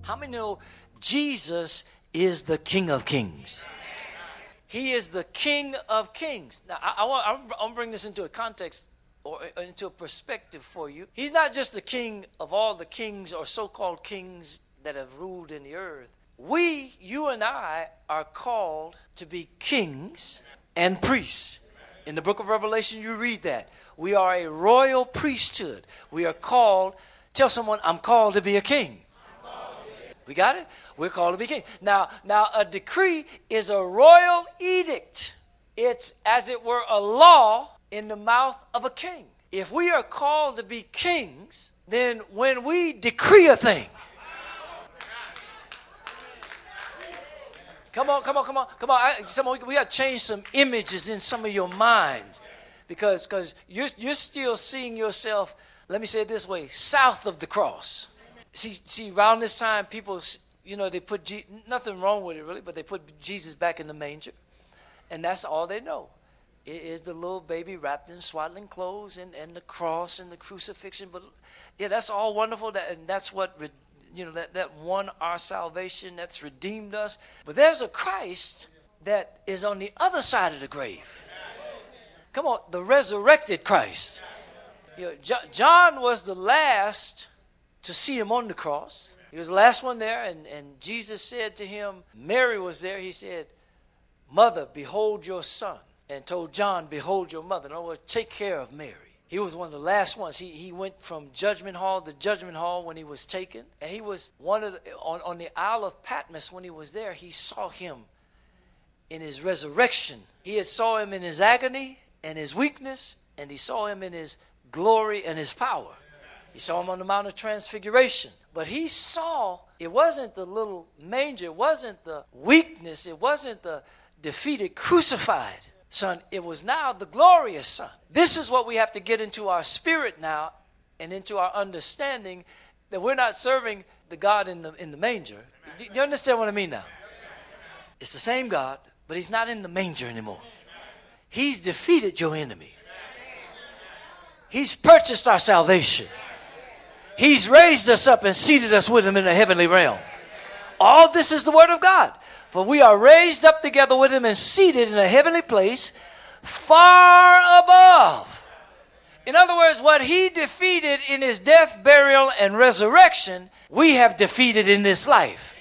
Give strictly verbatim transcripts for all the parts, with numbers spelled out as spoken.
How many know Jesus is the King of Kings? He is the King of Kings. Now, I, I want I'm, I'm gonna bring this into a context or into a perspective for you. He's not just the king of all the kings or so-called kings that have ruled in the earth. We, you and I, are called to be kings and priests. In the book of Revelation, you read that. We are a royal priesthood. We are called, tell someone, I'm called to be a king. We got it? We're called to be king. Now, now a decree is a royal edict. It's, as it were, a law in the mouth of a king. If we are called to be kings, then when we decree a thing, come on, come on, come on, come on. I, some, we got to change some images in some of your minds because because you're, you're still seeing yourself, let me say it this way, south of the cross. See, see, around this time, people, you know, they put, Je- nothing wrong with it really, but they put Jesus back in the manger. And that's all they know. It is the little baby wrapped in swaddling clothes and, and the cross and the crucifixion. But yeah, that's all wonderful. That, and that's what, you know, that, that won our salvation, that's redeemed us. But there's a Christ that is on the other side of the grave. Come on, the resurrected Christ. You know, Jo- John was the last to see him on the cross. He was the last one there, and, and Jesus said to him, Mary was there, he said, Mother, behold your son. And told John, behold your mother. In other words, take care of Mary. He was one of the last ones. He, he went from judgment hall to judgment hall when he was taken. And he was one of the, on, on the Isle of Patmos when he was there, he saw him in his resurrection. He had saw him in his agony and his weakness, and he saw him in his glory and his power. He saw him on the Mount of Transfiguration. But he saw, it wasn't the little manger, it wasn't the weakness, it wasn't the defeated, crucified Son. It was now the glorious Son. This is what we have to get into our spirit now and into our understanding that we're not serving the God in the, in the manger. Do you understand what I mean now? It's the same God, but he's not in the manger anymore. He's defeated your enemy. He's purchased our salvation. He's raised us up and seated us with him in the heavenly realm. All this is the word of God. For we are raised up together with him and seated in a heavenly place far above. In other words, what he defeated in his death, burial, and resurrection, we have defeated in this life.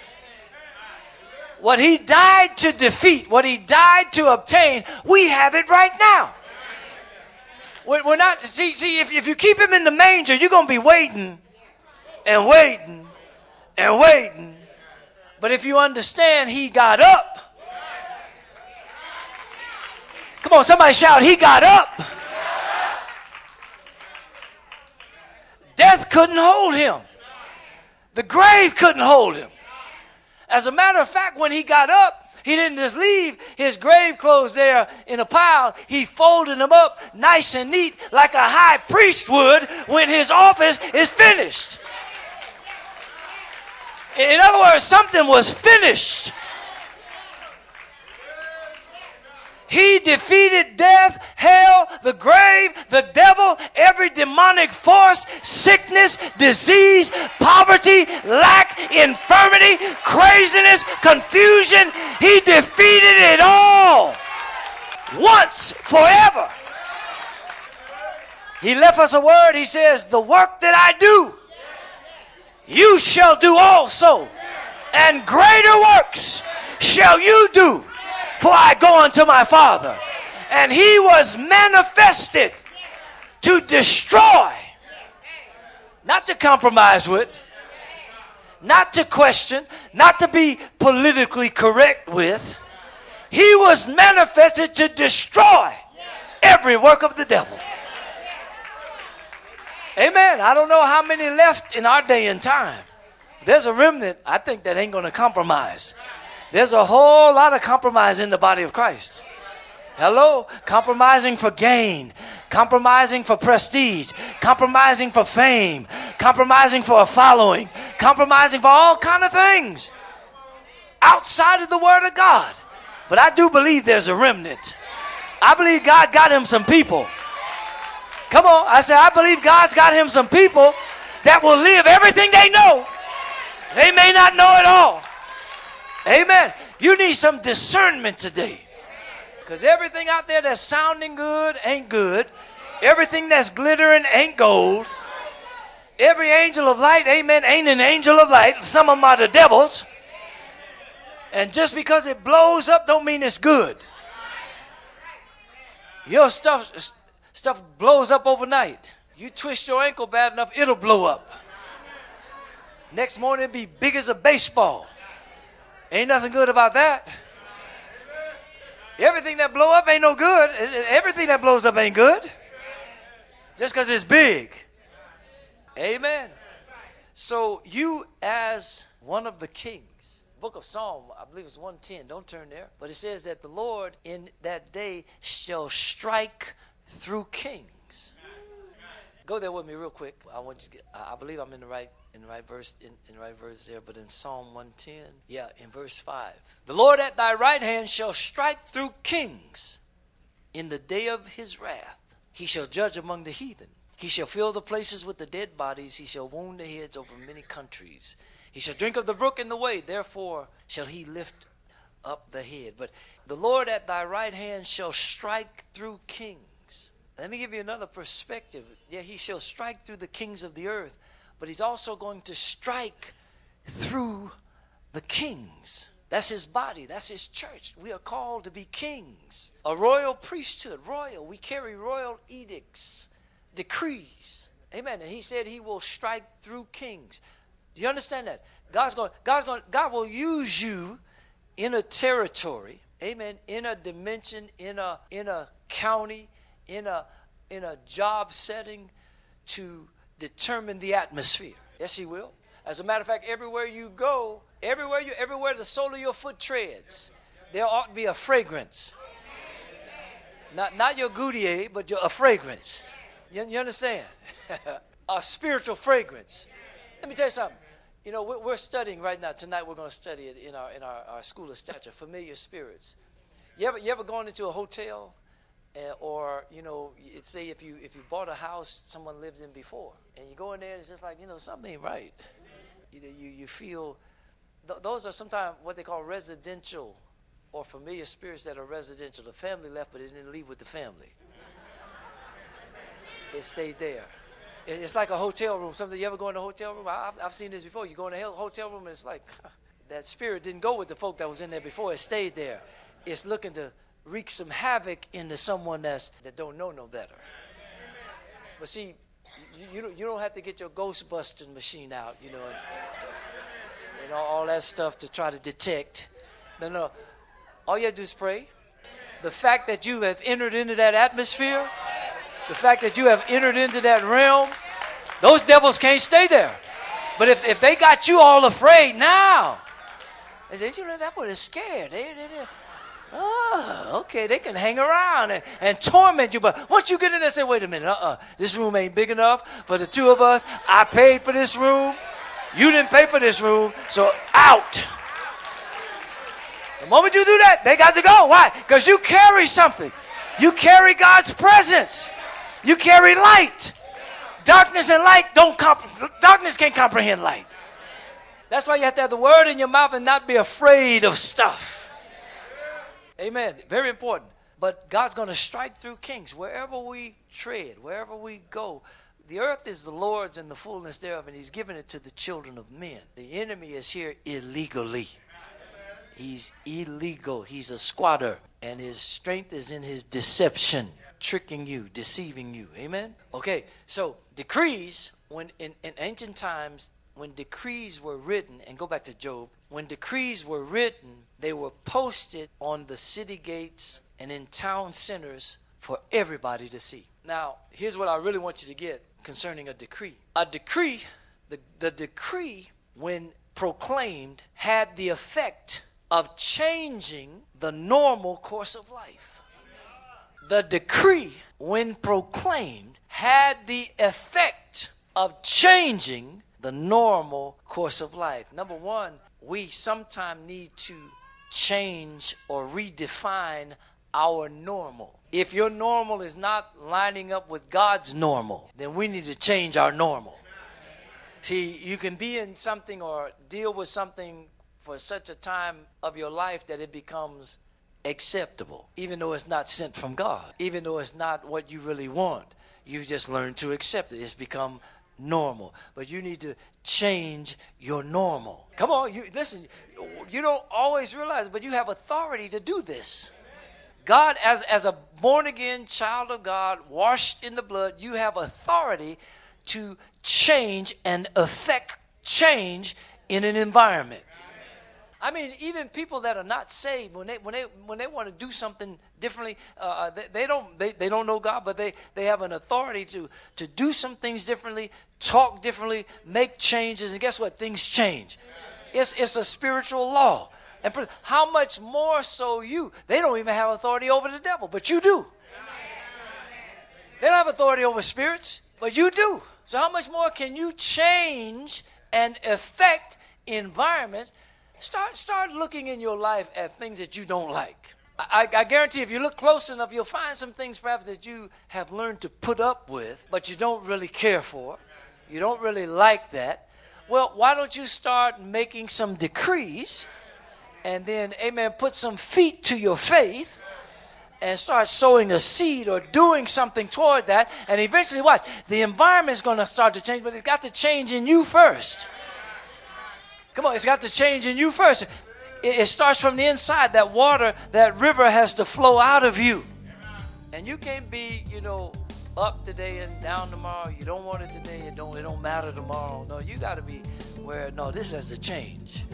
What he died to defeat, what he died to obtain, we have it right now. We're not, see, see if, if you keep him in the manger, you're going to be waiting and waiting and waiting. But if you understand, he got up. Come on, somebody shout, he got up. Death couldn't hold him. The grave couldn't hold him. As a matter of fact, when he got up, he didn't just leave his grave clothes there in a pile. He folded them up nice and neat like a high priest would when his office is finished. In other words, something was finished. He defeated death, hell, the grave, the devil, every demonic force, sickness, disease, poverty, lack, infirmity, craziness, confusion. He defeated it all once, forever. He left us a word. He says, the work that I do, you shall do also, and greater works shall you do. For I go unto my Father. And he was manifested to destroy, not to compromise with, not to question, not to be politically correct with. He was manifested to destroy every work of the devil. Amen. I don't know how many left in our day and time. There's a remnant, I think, that ain't going to compromise. There's a whole lot of compromise in the body of Christ. Hello? Compromising for gain. Compromising for prestige. Compromising for fame. Compromising for a following. Compromising for all kind of things. Outside of the word of God. But I do believe there's a remnant. I believe God got him some people. Come on. I said, I believe God's got him some people that will live everything they know. They may not know it all. Amen. You need some discernment today. Because everything out there that's sounding good ain't good. Everything that's glittering ain't gold. Every angel of light, amen, ain't an angel of light. Some of them are the devils. And just because it blows up don't mean it's good. Your stuff, stuff blows up overnight. You twist your ankle bad enough, it'll blow up. Next morning it'll be big as a baseball. Ain't nothing good about that. Everything that blow up ain't no good. Everything that blows up ain't good. Just because it's big. Amen. So you as one of the kings, book of Psalm, I believe it's one ten, don't turn there. But it says that the Lord in that day shall strike through kings. Go there with me real quick. I want you to get, I believe I'm in the right in the right verse in, in the right verse there, but in Psalm one ten, yeah, in verse five. The Lord at thy right hand shall strike through kings in the day of his wrath. He shall judge among the heathen. He shall fill the places with the dead bodies. He shall wound the heads over many countries. He shall drink of the brook in the way. Therefore shall he lift up the head. But the Lord at thy right hand shall strike through kings. Let me give you another perspective. Yeah, he shall strike through the kings of the earth, but he's also going to strike through the kings. That's his body. That's his church. We are called to be kings. A royal priesthood. Royal. We carry royal edicts, decrees. Amen. And he said he will strike through kings. Do you understand that? God's going, God's going, God will use you in a territory. Amen. In a dimension, in a, in a county, in a, in a job setting to determine the atmosphere. Yes, he will. As a matter of fact, everywhere you go, everywhere you, everywhere the sole of your foot treads, there ought to be a fragrance. Not, not your Goudier, but your, a fragrance. You, you understand? A spiritual fragrance. Let me tell you something. You know, we're, we're studying right now. Tonight we're going to study it in our in our, our school of stature, familiar spirits. You ever you ever gone into a hotel, uh, or you know, it's, say if you if you bought a house someone lived in before, and you go in there and it's just like, you know, something ain't right. You know, you you feel th- those are sometimes what they call residential or familiar spirits that are residential. The family left, but it didn't leave with the family. It stayed there. It's like a hotel room. Something you ever go in a hotel room? I've, I've seen this before. You go in a hotel room and it's like that spirit didn't go with the folk that was in there before. It stayed there. It's looking to wreak some havoc into someone that's that don't know no better. But see, you, you, don't, you don't have to get your Ghostbusting machine out, you know, and, and all, all that stuff to try to detect. No, no. All you have to do is pray. The fact that you have entered into that atmosphere, the fact that you have entered into that realm, those devils can't stay there. But if, if they got you all afraid now, they said, you know, that one is scared. They, they, they, oh, okay, they can hang around and, and torment you. But once you get in there, say, wait a minute, uh-uh, this room ain't big enough for the two of us. I paid for this room. You didn't pay for this room, so out. The moment you do that, they got to go. Why? Because you carry something. You carry God's presence. You carry light. Darkness and light don't comp- darkness can't comprehend light. That's why you have to have the word in your mouth and not be afraid of stuff. Amen. Very important. But God's going to strike through kings wherever we tread, wherever we go. The earth is the Lord's and the fullness thereof, and he's given it to the children of men. The enemy is here illegally. He's illegal. He's a squatter, and his strength is in his deception. Tricking you, deceiving you. Amen? Okay, so decrees, when in, in ancient times, when decrees were written, and go back to Job, when decrees were written, they were posted on the city gates and in town centers for everybody to see. Now, here's what I really want you to get concerning a decree. A decree, the, the decree, when proclaimed, had the effect of changing the normal course of life. The decree, when proclaimed, had the effect of changing the normal course of life. Number one, we sometimes need to change or redefine our normal. If your normal is not lining up with God's normal, then we need to change our normal. See, you can be in something or deal with something for such a time of your life that it becomes acceptable, even though it's not sent from God, even though it's not what you really want. You just learn to accept it. It's become normal. But you need to change your normal. Come on, you listen, you don't always realize it, but you have authority to do this. God, as, as a born-again child of God, washed in the blood, you have authority to change and affect change in an environment. I mean, even people that are not saved, when they when they when they want to do something differently, uh, they, they don't they, they don't know God, but they, they have an authority to to do some things differently, talk differently, make changes, and guess what? Things change. It's it's a spiritual law. And how much more so you? They don't even have authority over the devil, but you do. They don't have authority over spirits, but you do. So how much more can you change and affect environments? Start start looking in your life at things that you don't like. I, I guarantee if you look close enough, you'll find some things perhaps that you have learned to put up with, but you don't really care for. You don't really like that. Well, why don't you start making some decrees and then, amen, put some feet to your faith and start sowing a seed or doing something toward that. And eventually what? The environment's going to start to change, but it's got to change in you first. Come on, it's got to change in you first. It, it starts from the inside. That water, that river has to flow out of you. And you can't be, you know, up today and down tomorrow. You don't want it today. It don't, it don't matter tomorrow. No, you got to be where, no, this has to change.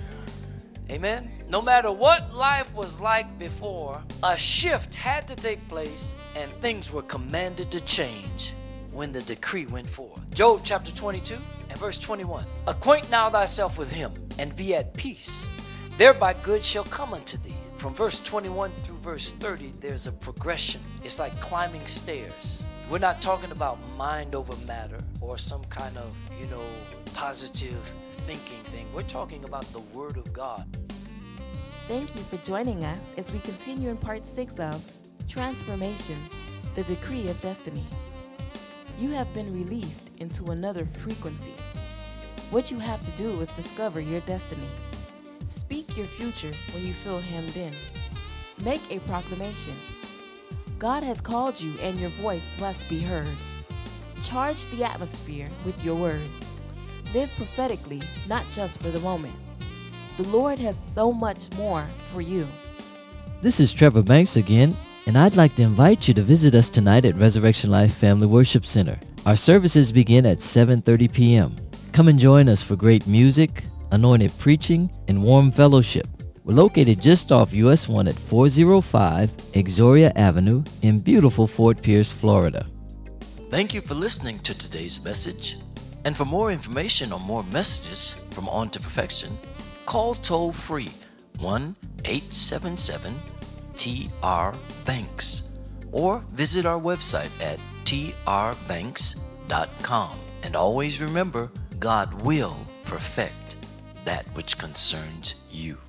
Amen. No matter what life was like before, a shift had to take place and things were commanded to change when the decree went forth. Job chapter twenty-two and verse twenty-one. Acquaint now thyself with him and be at peace. Thereby good shall come unto thee. From verse twenty-one through verse thirty, there's a progression. It's like climbing stairs. We're not talking about mind over matter or some kind of, you know, positive thinking thing. We're talking about the Word of God. Thank you for joining us as we continue in part six of Transformation, the Decree of Destiny. You have been released into another frequency. What you have to do is discover your destiny. Speak your future when you feel hemmed in. Make a proclamation. God has called you and your voice must be heard. Charge the atmosphere with your words. Live prophetically, not just for the moment. The Lord has so much more for you. This is Trevor Banks again, and I'd like to invite you to visit us tonight at Resurrection Life Family Worship Center. Our services begin at seven thirty p.m. Come and join us for great music, anointed preaching, and warm fellowship. We're located just off U S one at four oh five Exoria Avenue in beautiful Fort Pierce, Florida. Thank you for listening to today's message. And for more information on more messages from On to Perfection, call toll free one eight seven seven T R Banks or visit our website at T R banks dot com. And always remember, God will perfect that which concerns you.